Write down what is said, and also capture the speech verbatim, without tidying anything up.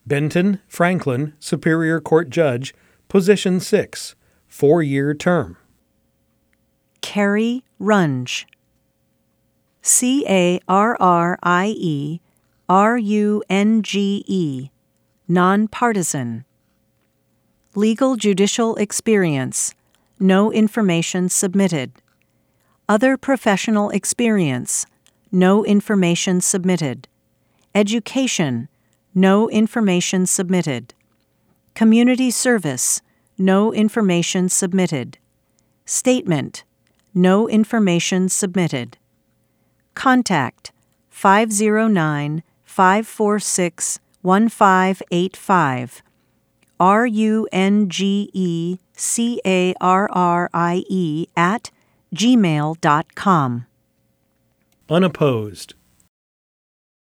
Benton Franklin, Superior Court Judge, Position six, four-year term. Carrie Runge, C A R R I E R U N G E, nonpartisan. Legal judicial experience, no information submitted. Other professional experience, no information submitted. Education, no information submitted. Community service, no information submitted. Statement, no information submitted. Contact five zero nine, five four six, one five eight five. R U N G E C A R R I E at gmail dot com. Unopposed.